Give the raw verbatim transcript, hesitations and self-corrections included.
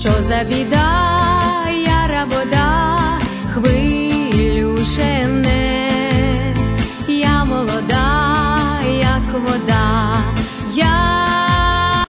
що за біда, яра вода хвилю жене. Я молода, як вода,